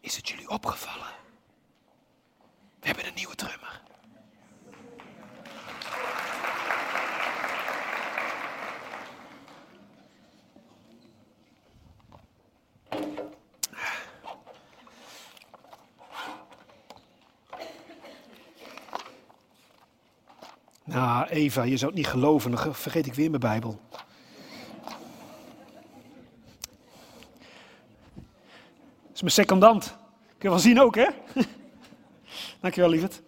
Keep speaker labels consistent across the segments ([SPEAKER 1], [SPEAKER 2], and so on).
[SPEAKER 1] Is het jullie opgevallen? We hebben een nieuwe drummer. Nou, Eva, je zou het niet geloven, dan vergeet ik weer mijn Bijbel. Dat is mijn secondant. Kun je wel zien ook, hè? Dankjewel, lieverd.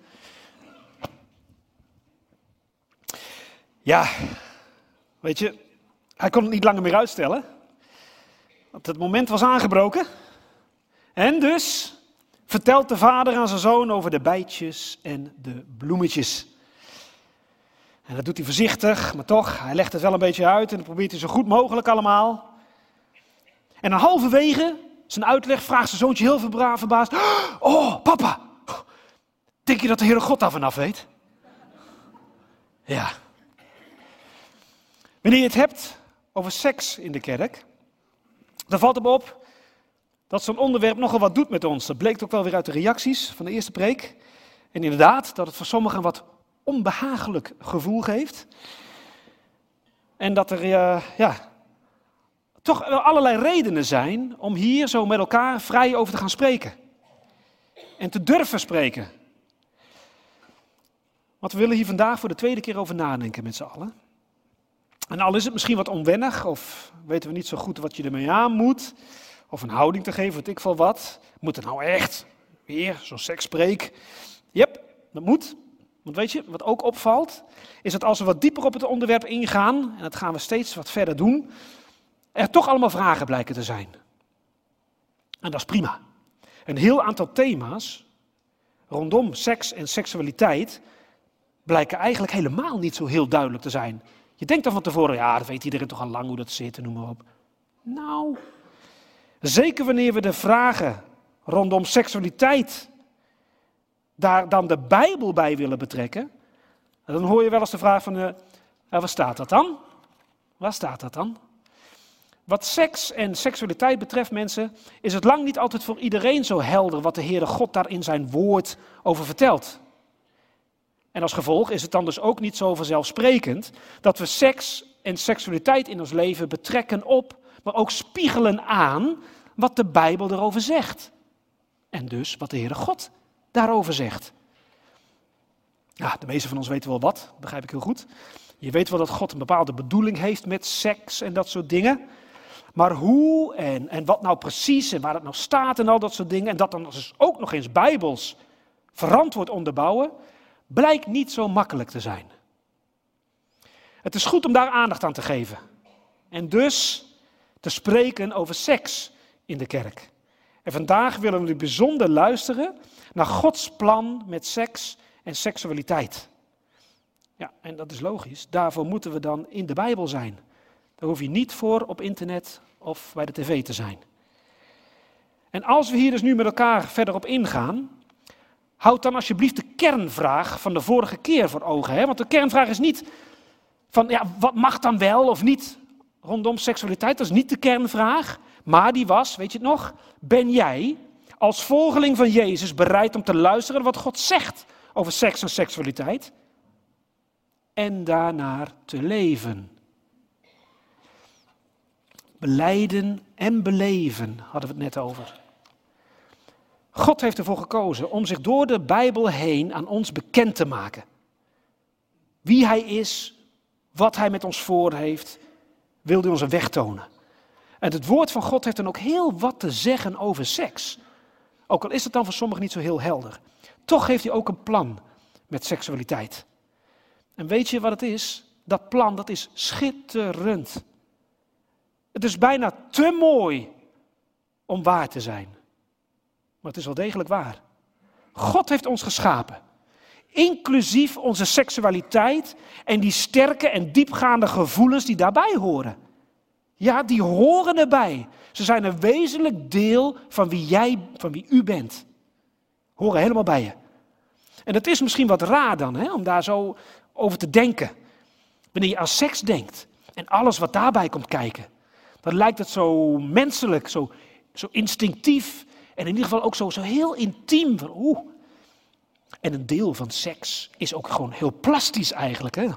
[SPEAKER 1] Ja, weet je, hij kon het niet langer meer uitstellen. Want het moment was aangebroken. En dus vertelt de vader aan zijn zoon over de bijtjes en de bloemetjes. En dat doet hij voorzichtig, maar toch, hij legt het wel een beetje uit en dat probeert hij zo goed mogelijk allemaal. En dan halverwege zijn uitleg vraagt zijn zoontje heel verbaasd: oh, papa, denk je dat de Heere God daar vanaf weet? Ja. Wanneer je het hebt over seks in de kerk, dan valt het me op dat zo'n onderwerp nogal wat doet met ons. Dat bleek ook wel weer uit de reacties van de eerste preek. En inderdaad, dat het voor sommigen een wat onbehagelijk gevoel geeft. En dat er toch wel allerlei redenen zijn om hier zo met elkaar vrij over te gaan spreken. En te durven spreken. Want we willen hier vandaag voor de tweede keer over nadenken met z'n allen. En al is het misschien wat onwennig, of weten we niet zo goed wat je ermee aan moet, of een houding te geven, weet ik veel wat. Moet het nou echt weer zo'n seksspreek? Yep, dat moet. Want weet je, wat ook opvalt, is dat als we wat dieper op het onderwerp ingaan, en dat gaan we steeds wat verder doen, er toch allemaal vragen blijken te zijn. En dat is prima. Een heel aantal thema's rondom seks en seksualiteit blijken eigenlijk helemaal niet zo heel duidelijk te zijn. Je denkt dan van tevoren, ja, dat weet iedereen toch al lang hoe dat zit en noem maar op. Nou, zeker wanneer we de vragen rondom seksualiteit daar dan de Bijbel bij willen betrekken, dan hoor je wel eens de vraag van, waar staat dat dan? Waar staat dat dan? Wat seks en seksualiteit betreft, mensen, is het lang niet altijd voor iedereen zo helder wat de Heere God daar in zijn woord over vertelt. En als gevolg is het dan dus ook niet zo vanzelfsprekend dat we seks en seksualiteit in ons leven betrekken op, maar ook spiegelen aan wat de Bijbel erover zegt. En dus wat de Heere God daarover zegt. Ja, de meeste van ons weten wel wat, begrijp ik heel goed. Je weet wel dat God een bepaalde bedoeling heeft met seks en dat soort dingen. Maar hoe en wat nou precies en waar het nou staat en al dat soort dingen, en dat dan dus ook nog eens bijbels verantwoord onderbouwen, blijkt niet zo makkelijk te zijn. Het is goed om daar aandacht aan te geven. En dus te spreken over seks in de kerk. En vandaag willen we bijzonder luisteren naar Gods plan met seks en seksualiteit. Ja, en dat is logisch. Daarvoor moeten we dan in de Bijbel zijn. Daar hoef je niet voor op internet of bij de tv te zijn. En als we hier dus nu met elkaar verder op ingaan, houd dan alsjeblieft de kernvraag van de vorige keer voor ogen. Hè? Want de kernvraag is niet van, ja, wat mag dan wel of niet rondom seksualiteit? Dat is niet de kernvraag. Maar die was, weet je het nog? Ben jij als volgeling van Jezus bereid om te luisteren wat God zegt over seks en seksualiteit? En daarnaar te leven. Belijden en beleven hadden we het net over. God heeft ervoor gekozen om zich door de Bijbel heen aan ons bekend te maken. Wie hij is, wat hij met ons voor heeft, wil hij ons een weg tonen. En het woord van God heeft dan ook heel wat te zeggen over seks. Ook al is het dan voor sommigen niet zo heel helder. Toch heeft hij ook een plan met seksualiteit. En weet je wat het is? Dat plan, dat is schitterend. Het is bijna te mooi om waar te zijn. Maar het is wel degelijk waar. God heeft ons geschapen. Inclusief onze seksualiteit en die sterke en diepgaande gevoelens die daarbij horen. Ja, die horen erbij. Ze zijn een wezenlijk deel van wie u bent. Horen helemaal bij je. En het is misschien wat raar dan, om daar zo over te denken. Wanneer je aan seks denkt en alles wat daarbij komt kijken. Dan lijkt het zo menselijk, zo instinctief En in ieder geval ook zo heel intiem. En een deel van seks is ook gewoon heel plastisch eigenlijk. Hè?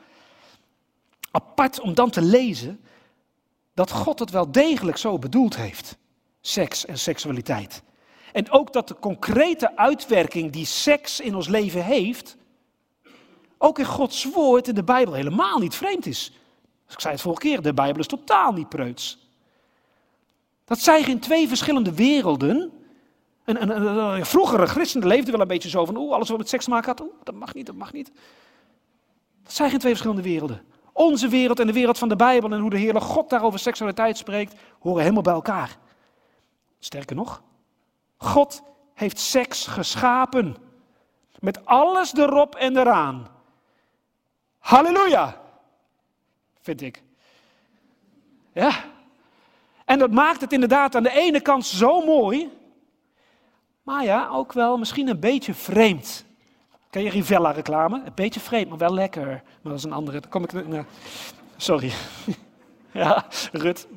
[SPEAKER 1] Apart om dan te lezen dat God het wel degelijk zo bedoeld heeft. Seks en seksualiteit. En ook dat de concrete uitwerking die seks in ons leven heeft, ook in Gods woord in de Bijbel helemaal niet vreemd is. Dus ik zei het vorige keer, de Bijbel is totaal niet preuts. Dat zijn geen twee verschillende werelden. Vroegere christenen leefden wel een beetje zo van, alles wat met seks te maken had, dat mag niet, dat mag niet. Dat zijn geen twee verschillende werelden. Onze wereld en de wereld van de Bijbel en hoe de Heere God daarover seksualiteit spreekt, horen helemaal bij elkaar. Sterker nog, God heeft seks geschapen. Met alles erop en eraan. Halleluja! Vind ik. Ja. En dat maakt het inderdaad aan de ene kant zo mooi, maar ja, ook wel misschien een beetje vreemd. Ken je Rivella reclame? Een beetje vreemd, maar wel lekker. Maar dat is een andere. Dan kom ik. Sorry. Ja, Rut.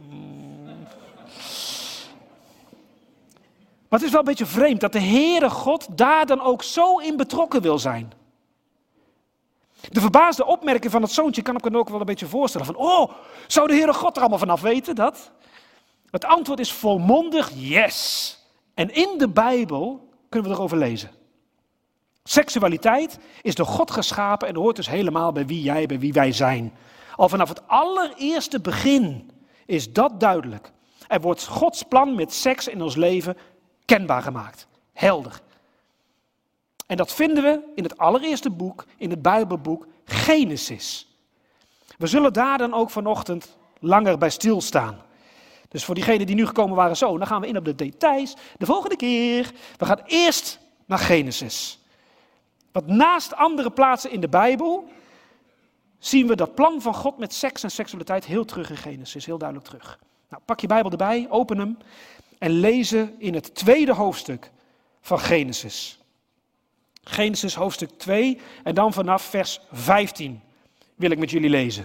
[SPEAKER 1] Maar het is wel een beetje vreemd dat de Heere God daar dan ook zo in betrokken wil zijn. De verbaasde opmerking van het zoontje kan ik me ook wel een beetje voorstellen. Van, zou de Heere God er allemaal vanaf weten dat? Het antwoord is volmondig yes. En in de Bijbel kunnen we erover lezen. Seksualiteit is door God geschapen en hoort dus helemaal bij wie wij zijn. Al vanaf het allereerste begin is dat duidelijk. Er wordt Gods plan met seks in ons leven kenbaar gemaakt. Helder. En dat vinden we in het allereerste boek, in het Bijbelboek Genesis. We zullen daar dan ook vanochtend langer bij stilstaan. Dus voor diegenen die nu gekomen waren dan gaan we in op de details de volgende keer. We gaan eerst naar Genesis. Want naast andere plaatsen in de Bijbel zien we dat plan van God met seks en seksualiteit heel terug in Genesis, heel duidelijk terug. Nou, pak je Bijbel erbij, open hem en lezen in het tweede hoofdstuk van Genesis. Genesis hoofdstuk 2 en dan vanaf vers 15 wil ik met jullie lezen.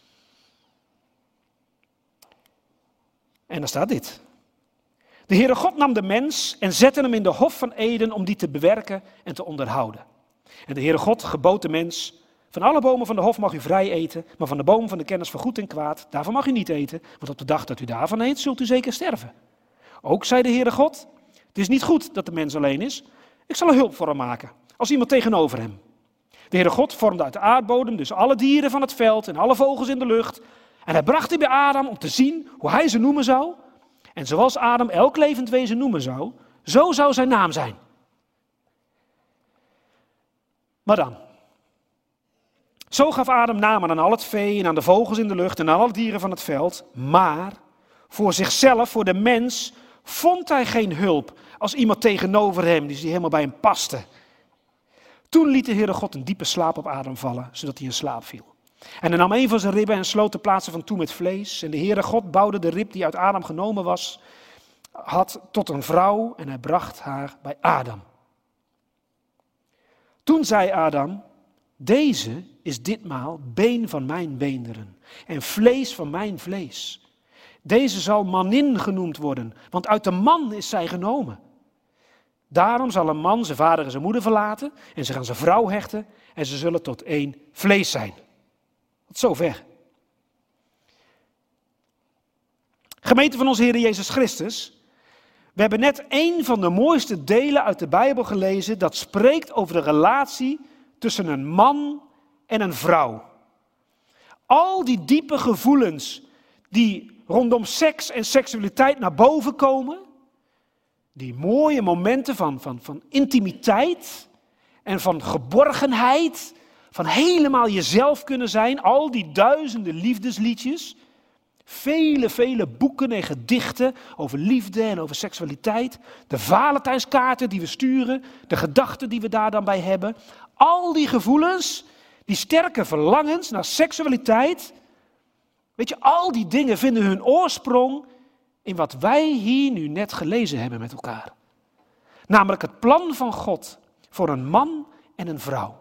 [SPEAKER 1] En dan staat dit. De Heere God nam de mens en zette hem in de hof van Eden om die te bewerken en te onderhouden. En de Heere God gebood de mens, van alle bomen van de hof mag u vrij eten, maar van de boom van de kennis van goed en kwaad, daarvan mag u niet eten, want op de dag dat u daarvan eet, zult u zeker sterven. Ook zei de Heere God, het is niet goed dat de mens alleen is, ik zal er hulp voor hem maken, als iemand tegenover hem. De Heere God vormde uit de aardbodem dus alle dieren van het veld en alle vogels in de lucht, en hij bracht die bij Adam om te zien hoe hij ze noemen zou. En zoals Adam elk levend wezen noemen zou, zo zou zijn naam zijn. Maar dan. Zo gaf Adam namen aan al het vee en aan de vogels in de lucht en aan alle dieren van het veld. Maar voor zichzelf, voor de mens, vond hij geen hulp als iemand tegenover hem die helemaal bij hem paste. Toen liet de Heere God een diepe slaap op Adam vallen, zodat hij in slaap viel. En hij nam een van zijn ribben en sloot de plaatsen van toe met vlees. En de Heere God bouwde de rib die uit Adam genomen had tot een vrouw en hij bracht haar bij Adam. Toen zei Adam, deze is ditmaal been van mijn beenderen en vlees van mijn vlees. Deze zal manin genoemd worden, want uit de man is zij genomen. Daarom zal een man zijn vader en zijn moeder verlaten en zich aan zijn vrouw hechten en ze zullen tot één vlees zijn. Tot zover. Gemeente van onze Heer Jezus Christus, we hebben net een van de mooiste delen uit de Bijbel gelezen dat spreekt over de relatie tussen een man en een vrouw. Al die diepe gevoelens die rondom seks en seksualiteit naar boven komen, die mooie momenten van intimiteit en van geborgenheid, van helemaal jezelf kunnen zijn, al die duizenden liefdesliedjes, vele boeken en gedichten over liefde en over seksualiteit, de Valentijnskaarten die we sturen, de gedachten die we daar dan bij hebben, al die gevoelens, die sterke verlangens naar seksualiteit, weet je, al die dingen vinden hun oorsprong in wat wij hier nu net gelezen hebben met elkaar. Namelijk het plan van God voor een man en een vrouw.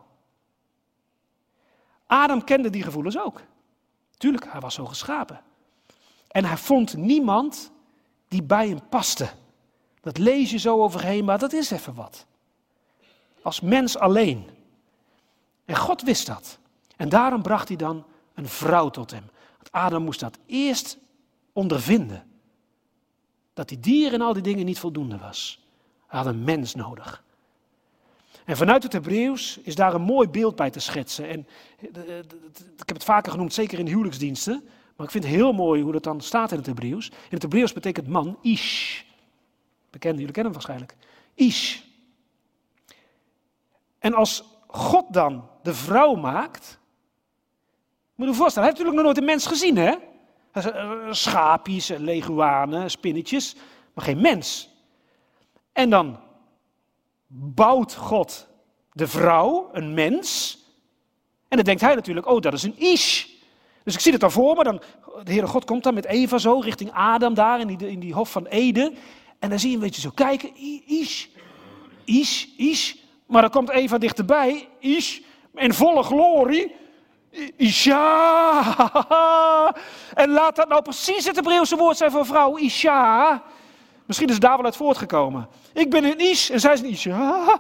[SPEAKER 1] Adam kende die gevoelens ook. Tuurlijk, hij was zo geschapen. En hij vond niemand die bij hem paste. Dat lees je zo overheen, maar dat is even wat. Als mens alleen. En God wist dat. En daarom bracht hij dan een vrouw tot hem. Want Adam moest dat eerst ondervinden. Dat die dier en al die dingen niet voldoende was. Hij had een mens nodig. En vanuit het Hebreeuws is daar een mooi beeld bij te schetsen. En ik heb het vaker genoemd, zeker in de huwelijksdiensten. Maar ik vind het heel mooi hoe dat dan staat in het Hebreeuws. In het Hebreeuws betekent man ish. Bekend, jullie kennen hem waarschijnlijk. Ish. En als God dan de vrouw maakt. Moet je je voorstellen, hij heeft natuurlijk nog nooit een mens gezien, hè? Schaapjes, leguanen, spinnetjes, maar geen mens. En dan bouwt God de vrouw, een mens. En dan denkt hij natuurlijk, oh, dat is een ish. Dus ik zie het dan voor me, dan, de Heere God komt dan met Eva zo richting Adam daar in die hof van Eden. En dan zie je een beetje zo kijken, ish. Maar dan komt Eva dichterbij, ish, in volle glorie. Isha. En laat dat nou precies het Hebreeuwse woord zijn voor vrouw, Isha. Misschien is het daar wel uit voortgekomen. Ik ben een Ish en zij is een Isha.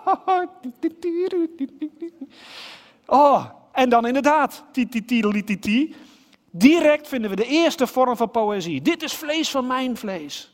[SPEAKER 1] Oh, en dan inderdaad, titi. Direct vinden we de eerste vorm van poëzie. Dit is vlees van mijn vlees.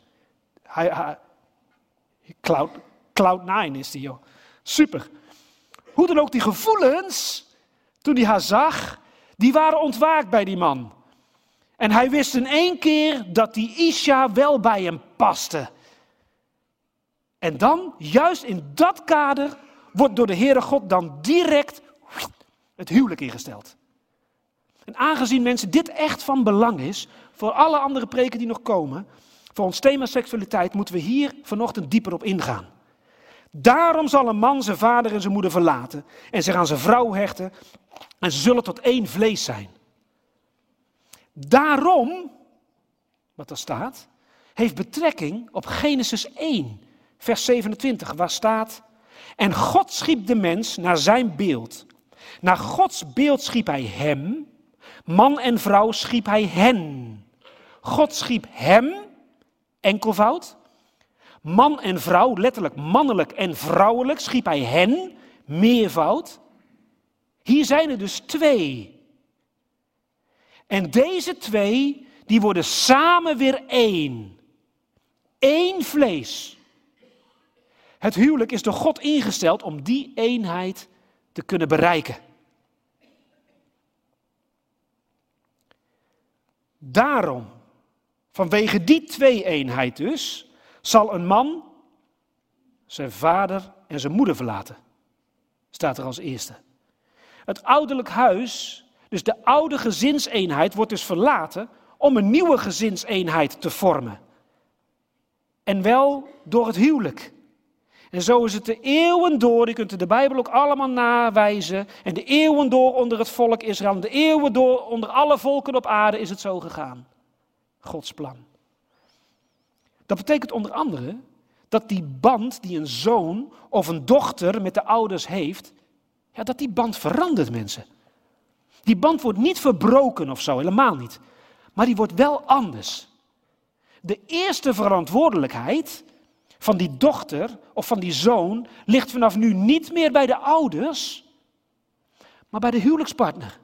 [SPEAKER 1] Cloud9 is die, joh. Super. Hoe dan ook, die gevoelens, toen hij haar zag, die waren ontwaakt bij die man. En hij wist in één keer dat die Isha wel bij hem paste. En dan, juist in dat kader, wordt door de Heere God dan direct het huwelijk ingesteld. En aangezien mensen dit echt van belang is, voor alle andere preken die nog komen, voor ons thema seksualiteit, moeten we hier vanochtend dieper op ingaan. Daarom zal een man zijn vader en zijn moeder verlaten en zich aan zijn vrouw hechten en ze zullen tot één vlees zijn. Daarom, wat er staat, heeft betrekking op Genesis 1, vers 27, waar staat: en God schiep de mens naar zijn beeld. Naar Gods beeld schiep hij hem, man en vrouw schiep hij hen. God schiep hem, enkelvoud. Man en vrouw, letterlijk mannelijk en vrouwelijk, schiep hij hen, meervoud. Hier zijn er dus twee. En deze twee, die worden samen weer één. Eén vlees. Het huwelijk is door God ingesteld om die eenheid te kunnen bereiken. Daarom, vanwege die twee-eenheid dus, zal een man zijn vader en zijn moeder verlaten. Staat er als eerste. Het ouderlijk huis, dus de oude gezinseenheid, wordt dus verlaten om een nieuwe gezinseenheid te vormen. En wel door het huwelijk. En zo is het de eeuwen door, je kunt de Bijbel ook allemaal nawijzen. En de eeuwen door onder het volk Israël, en de eeuwen door onder alle volken op aarde is het zo gegaan. Gods plan. Dat betekent onder andere dat die band die een zoon of een dochter met de ouders heeft, ja, dat die band verandert, mensen. Die band wordt niet verbroken of zo, helemaal niet. Maar die wordt wel anders. De eerste verantwoordelijkheid van die dochter of van die zoon ligt vanaf nu niet meer bij de ouders, maar bij de huwelijkspartner.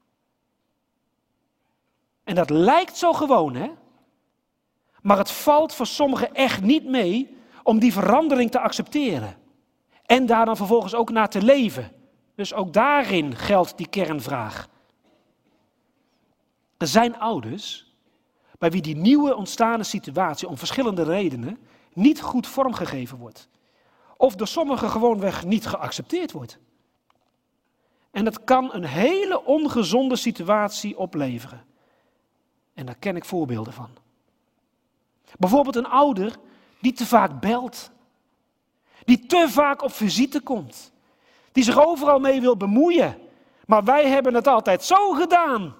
[SPEAKER 1] En dat lijkt zo gewoon, hè? Maar het valt voor sommigen echt niet mee om die verandering te accepteren. En daar dan vervolgens ook naar te leven. Dus ook daarin geldt die kernvraag. Er zijn ouders bij wie die nieuwe ontstane situatie om verschillende redenen niet goed vormgegeven wordt. Of door sommigen gewoonweg niet geaccepteerd wordt. En dat kan een hele ongezonde situatie opleveren. En daar ken ik voorbeelden van. Bijvoorbeeld een ouder die te vaak belt. Die te vaak op visite komt. Die zich overal mee wil bemoeien. Maar wij hebben het altijd zo gedaan.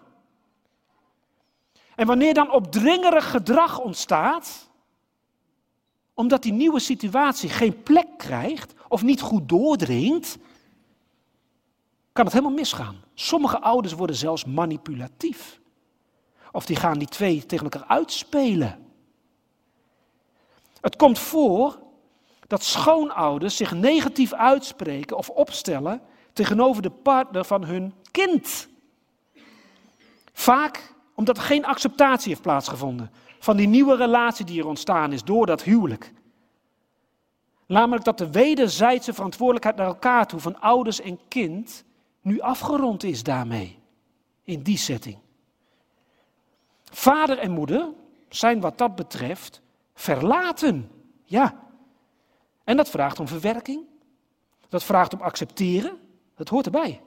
[SPEAKER 1] En wanneer dan opdringerig gedrag ontstaat, omdat die nieuwe situatie geen plek krijgt of niet goed doordringt, kan het helemaal misgaan. Sommige ouders worden zelfs manipulatief. Of die gaan die twee tegen elkaar uitspelen. Het komt voor dat schoonouders zich negatief uitspreken of opstellen tegenover de partner van hun kind. Vaak omdat er geen acceptatie heeft plaatsgevonden van die nieuwe relatie die er ontstaan is door dat huwelijk. Namelijk dat de wederzijdse verantwoordelijkheid naar elkaar toe van ouders en kind nu afgerond is daarmee, in die setting. Vader en moeder zijn wat dat betreft verlaten, ja. En dat vraagt om verwerking, dat vraagt om accepteren, dat hoort erbij.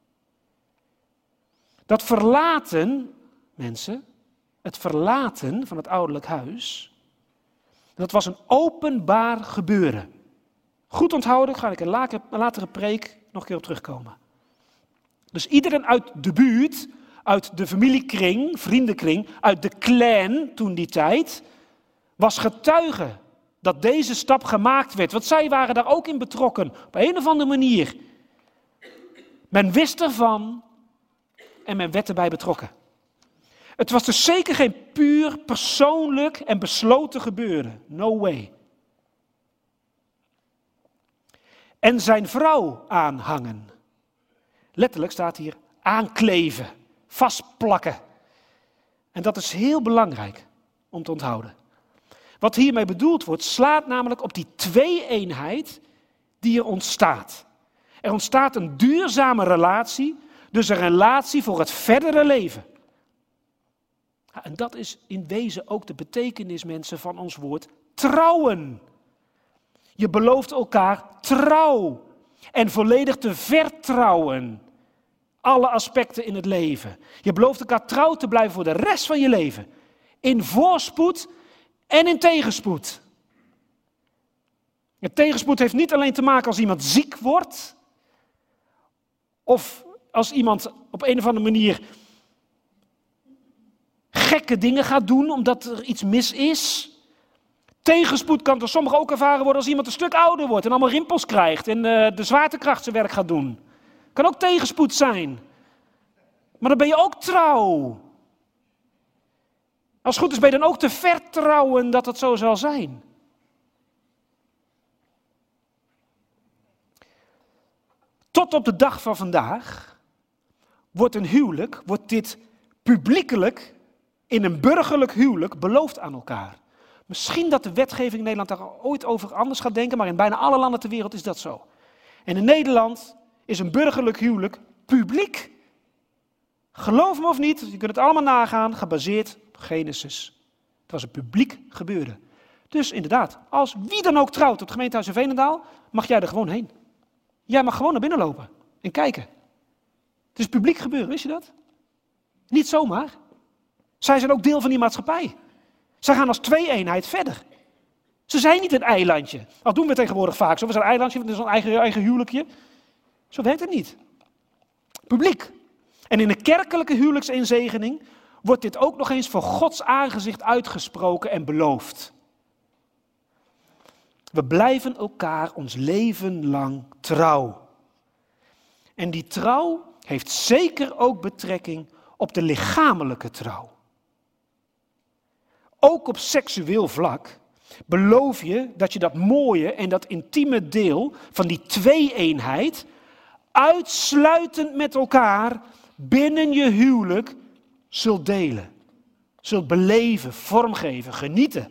[SPEAKER 1] Dat verlaten, mensen, het verlaten van het ouderlijk huis, dat was een openbaar gebeuren. Goed onthouden, ga ik in een latere preek nog een keer op terugkomen. Dus iedereen uit de buurt, uit de familiekring, vriendenkring, uit de clan toen die tijd, was getuige dat deze stap gemaakt werd. Want zij waren daar ook in betrokken, op een of andere manier. Men wist ervan en men werd erbij betrokken. Het was dus zeker geen puur persoonlijk en besloten gebeuren. No way. En zijn vrouw aanhangen. Letterlijk staat hier aankleven, vastplakken. En dat is heel belangrijk om te onthouden. Wat hiermee bedoeld wordt, slaat namelijk op die twee-eenheid die er ontstaat. Er ontstaat een duurzame relatie, dus een relatie voor het verdere leven. Ja, en dat is in wezen ook de betekenis, mensen, van ons woord trouwen. Je belooft elkaar trouw en volledig te vertrouwen. Alle aspecten in het leven. Je belooft elkaar trouw te blijven voor de rest van je leven. In voorspoed en in tegenspoed. En tegenspoed heeft niet alleen te maken als iemand ziek wordt. Of als iemand op een of andere manier gekke dingen gaat doen omdat er iets mis is. Tegenspoed kan door sommigen ook ervaren worden als iemand een stuk ouder wordt en allemaal rimpels krijgt en de zwaartekracht zijn werk gaat doen. Kan ook tegenspoed zijn. Maar dan ben je ook trouw. Als het goed is ben je dan ook te vertrouwen dat het zo zal zijn. Tot op de dag van vandaag wordt een huwelijk, wordt dit publiekelijk in een burgerlijk huwelijk beloofd aan elkaar. Misschien dat de wetgeving in Nederland daar ooit over anders gaat denken, maar in bijna alle landen ter wereld is dat zo. En in Nederland is een burgerlijk huwelijk publiek. Geloof me of niet, je kunt het allemaal nagaan, gebaseerd op Genesis. Het was een publiek gebeuren. Dus inderdaad, als wie dan ook trouwt op het gemeentehuis in Veenendaal, mag jij er gewoon heen. Jij mag gewoon naar binnen lopen en kijken. Het is publiek gebeuren, wist je dat? Niet zomaar. Zij zijn ook deel van die maatschappij. Zij gaan als twee-eenheid verder. Ze zijn niet een eilandje. Al doen we tegenwoordig vaak zo. We zijn een eilandje, het is een eigen huwelijkje. Zo werkt het niet. Publiek. En in een kerkelijke huwelijksinzegening wordt dit ook nog eens voor Gods aangezicht uitgesproken en beloofd. We blijven elkaar ons leven lang trouw. En die trouw heeft zeker ook betrekking op de lichamelijke trouw. Ook op seksueel vlak beloof je dat je dat mooie en dat intieme deel van die twee-eenheid uitsluitend met elkaar binnen je huwelijk zult delen. Zult beleven, vormgeven, genieten.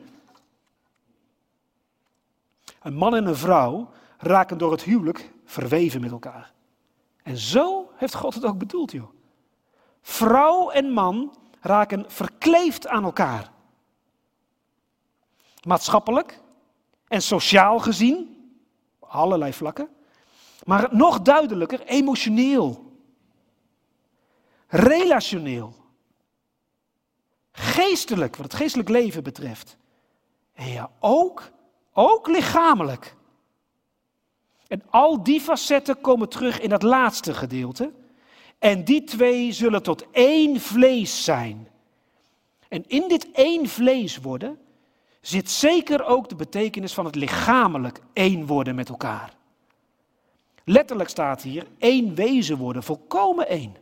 [SPEAKER 1] Een man en een vrouw raken door het huwelijk verweven met elkaar. En zo heeft God het ook bedoeld, joh. Vrouw en man raken verkleefd aan elkaar. Maatschappelijk en sociaal gezien, allerlei vlakken. Maar nog duidelijker, emotioneel. Relationeel. Geestelijk, wat het geestelijk leven betreft. En ja, ook lichamelijk. En al die facetten komen terug in dat laatste gedeelte. En die twee zullen tot één vlees zijn. En in dit één vlees worden zit zeker ook de betekenis van het lichamelijk één worden met elkaar. Letterlijk staat hier één wezen worden, volkomen één.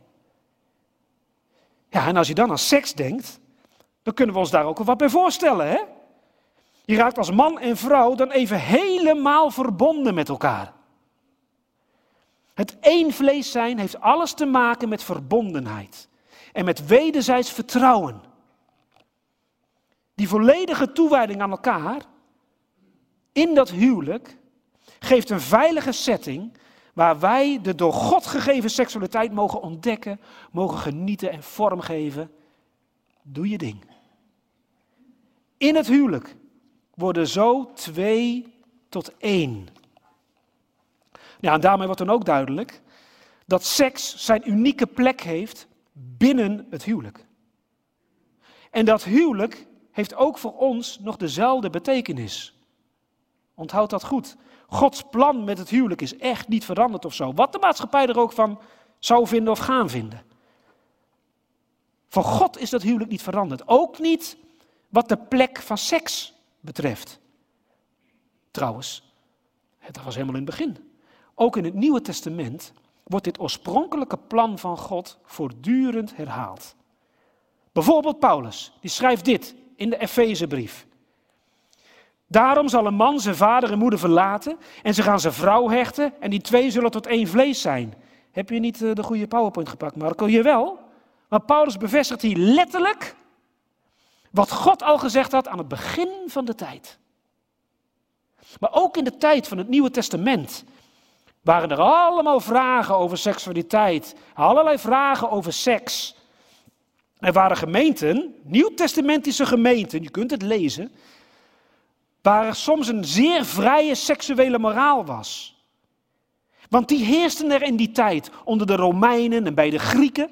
[SPEAKER 1] Ja, en als je dan aan seks denkt, dan kunnen we ons daar ook wel wat bij voorstellen, hè? Je raakt als man en vrouw dan even helemaal verbonden met elkaar. Het één vlees zijn heeft alles te maken met verbondenheid. En met wederzijds vertrouwen. Die volledige toewijding aan elkaar, in dat huwelijk, geeft een veilige setting waar wij de door God gegeven seksualiteit mogen ontdekken, mogen genieten en vormgeven. Doe je ding. In het huwelijk worden zo 2 tot 1. Ja, en daarmee wordt dan ook duidelijk dat seks zijn unieke plek heeft binnen het huwelijk. En dat huwelijk heeft ook voor ons nog dezelfde betekenis. Onthoud dat goed. Gods plan met het huwelijk is echt niet veranderd of zo. Wat de maatschappij er ook van zou vinden of gaan vinden. Voor God is dat huwelijk niet veranderd. Ook niet wat de plek van seks betreft. Trouwens, dat was helemaal in het begin. Ook in het Nieuwe Testament wordt dit oorspronkelijke plan van God voortdurend herhaald. Bijvoorbeeld Paulus, die schrijft dit in de Efezebrief. Daarom zal een man zijn vader en moeder verlaten en ze gaan zijn vrouw hechten en die 2 zullen tot 1 vlees zijn. Heb je niet de goede PowerPoint gepakt, Marco? Jawel. Maar Paulus bevestigt hier letterlijk wat God al gezegd had aan het begin van de tijd. Maar ook in de tijd van het Nieuwe Testament waren er allemaal vragen over seksualiteit, allerlei vragen over seks. Er waren gemeenten, nieuwtestamentische gemeenten, je kunt het lezen, waar er soms een zeer vrije seksuele moraal was. Want die heersten er in die tijd onder de Romeinen en bij de Grieken.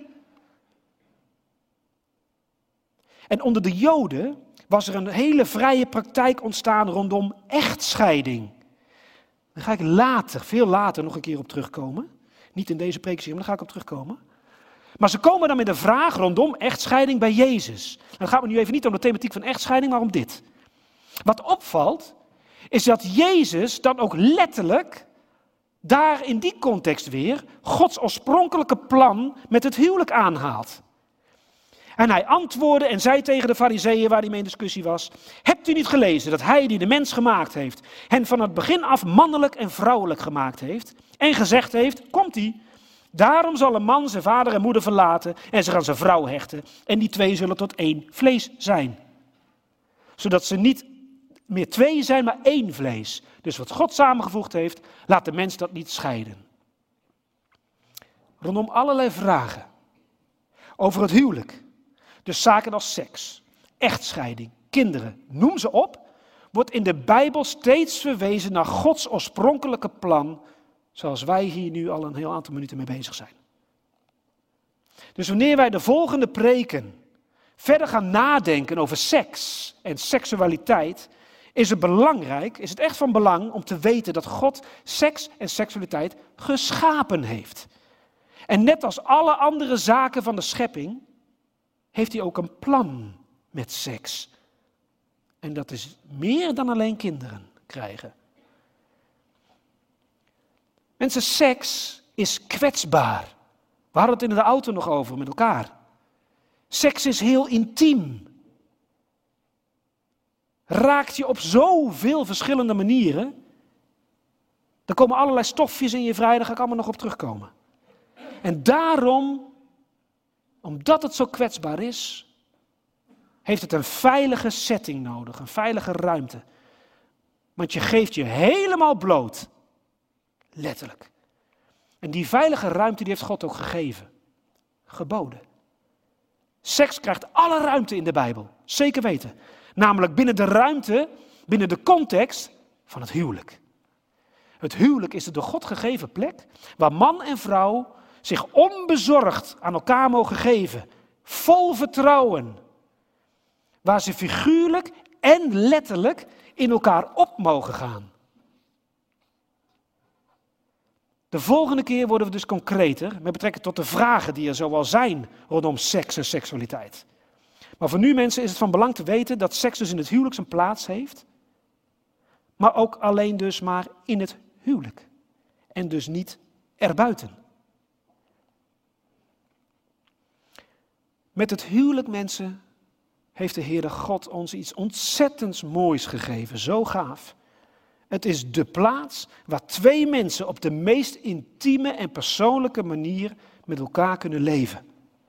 [SPEAKER 1] En onder de Joden was er een hele vrije praktijk ontstaan rondom echtscheiding. Daar ga ik later, veel later nog een keer op terugkomen. Niet in deze preekserie, maar daar ga ik op terugkomen. Maar ze komen dan met een vraag rondom echtscheiding bij Jezus. En dan gaat het nu even niet om de thematiek van echtscheiding, maar om dit. Wat opvalt, is dat Jezus dan ook letterlijk, daar in die context weer, Gods oorspronkelijke plan met het huwelijk aanhaalt. En hij antwoordde en zei tegen de Farizeeën waar hij mee in discussie was: hebt u niet gelezen dat hij die de mens gemaakt heeft, hen van het begin af mannelijk en vrouwelijk gemaakt heeft en gezegd heeft, komt-ie, daarom zal een man zijn vader en moeder verlaten en ze gaan zijn vrouw hechten en die 2 zullen tot 1 vlees zijn. Zodat ze niet meer 2 zijn, maar 1 vlees. Dus wat God samengevoegd heeft, laat de mens dat niet scheiden. Rondom allerlei vragen over het huwelijk. Dus zaken als seks, echtscheiding, kinderen, noem ze op, wordt in de Bijbel steeds verwezen naar Gods oorspronkelijke plan, zoals wij hier nu al een heel aantal minuten mee bezig zijn. Dus wanneer wij de volgende preken verder gaan nadenken over seks en seksualiteit, is het echt van belang om te weten dat God seks en seksualiteit geschapen heeft. En net als alle andere zaken van de schepping, heeft hij ook een plan met seks. En dat is meer dan alleen kinderen krijgen. Mensen, seks is kwetsbaar. We hadden het in de auto nog over met elkaar. Seks is heel intiem. Raakt je op zoveel verschillende manieren. Er komen allerlei stofjes in je vrij, daar ga ik allemaal nog op terugkomen. En daarom, omdat het zo kwetsbaar is, heeft het een veilige setting nodig, een veilige ruimte. Want je geeft je helemaal bloot. Letterlijk. En die veilige ruimte die heeft God ook gegeven. Geboden. Seks krijgt alle ruimte in de Bijbel. Zeker weten. Namelijk binnen de ruimte, binnen de context van het huwelijk. Het huwelijk is de door God gegeven plek waar man en vrouw zich onbezorgd aan elkaar mogen geven. Vol vertrouwen. Waar ze figuurlijk en letterlijk in elkaar op mogen gaan. De volgende keer worden we dus concreter met betrekking tot de vragen die er zoal zijn rondom seks en seksualiteit. Maar voor nu, mensen, is het van belang te weten dat seks dus in het huwelijk zijn plaats heeft. Maar ook alleen dus maar in het huwelijk. En dus niet erbuiten. Met het huwelijk, mensen, heeft de Heere God ons iets ontzettends moois gegeven. Zo gaaf. Het is de plaats waar twee mensen op de meest intieme en persoonlijke manier met elkaar kunnen leven.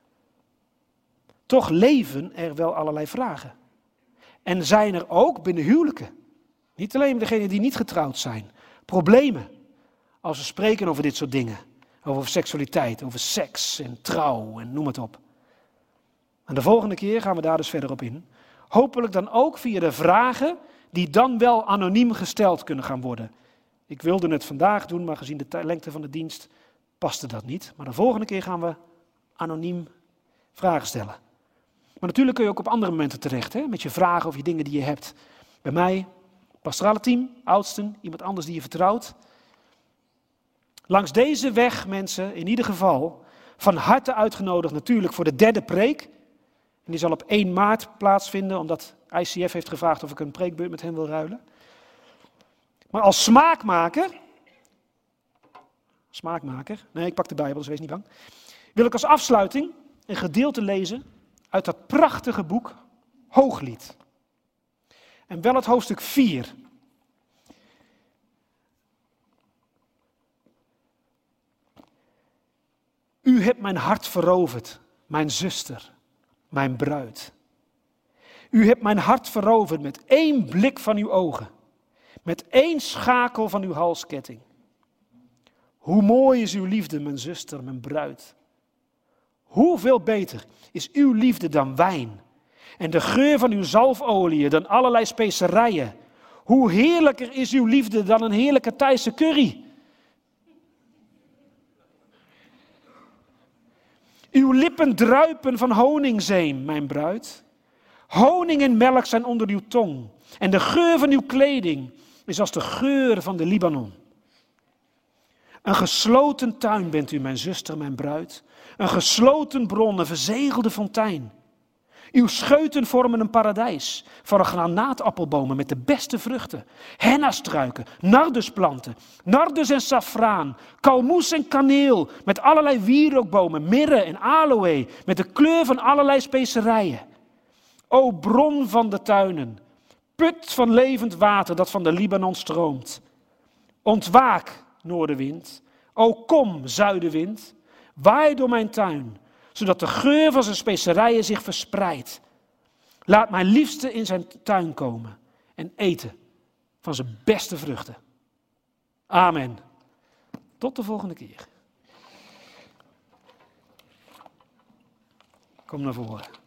[SPEAKER 1] Toch leven er wel allerlei vragen. En zijn er ook binnen huwelijken, niet alleen degenen die niet getrouwd zijn, problemen als we spreken over dit soort dingen. Over seksualiteit, over seks en trouw en noem het op. En de volgende keer gaan we daar dus verder op in. Hopelijk dan ook via de vragen die dan wel anoniem gesteld kunnen gaan worden. Ik wilde het vandaag doen, maar gezien de lengte van de dienst paste dat niet. Maar de volgende keer gaan we anoniem vragen stellen. Maar natuurlijk kun je ook op andere momenten terecht, hè? Met je vragen of je dingen die je hebt. Bij mij, pastorale team, oudsten, iemand anders die je vertrouwt. Langs deze weg, mensen, in ieder geval, van harte uitgenodigd natuurlijk voor de derde preek. En die zal op 1 maart plaatsvinden, omdat ICF heeft gevraagd of ik een preekbeurt met hen wil ruilen. Maar als smaakmaker, nee, ik pak de Bijbel, dus wees niet bang. Wil ik als afsluiting een gedeelte lezen uit dat prachtige boek Hooglied. En wel het hoofdstuk 4. U hebt mijn hart veroverd, mijn zuster, mijn bruid. U hebt mijn hart veroverd met 1 blik van uw ogen, met 1 schakel van uw halsketting. Hoe mooi is uw liefde, mijn zuster, mijn bruid. Hoeveel beter is uw liefde dan wijn en de geur van uw zalfolie dan allerlei specerijen. Hoe heerlijker is uw liefde dan een heerlijke Thaise curry. Uw lippen druipen van honingzeem, mijn bruid. Honing en melk zijn onder uw tong. En de geur van uw kleding is als de geur van de Libanon. Een gesloten tuin bent u, mijn zuster, mijn bruid. Een gesloten bron, een verzegelde fontein. Uw scheuten vormen een paradijs van granaatappelbomen met de beste vruchten. Hennastruiken, nardusplanten, nardus en safraan, kalmoes en kaneel met allerlei wierookbomen, mirre en aloë met de kleur van allerlei specerijen. O bron van de tuinen, put van levend water dat van de Libanon stroomt. Ontwaak, noordenwind, o kom, zuidenwind, waai door mijn tuin, zodat de geur van zijn specerijen zich verspreidt. Laat mijn liefste in zijn tuin komen en eten van zijn beste vruchten. Amen. Tot de volgende keer. Kom naar voren.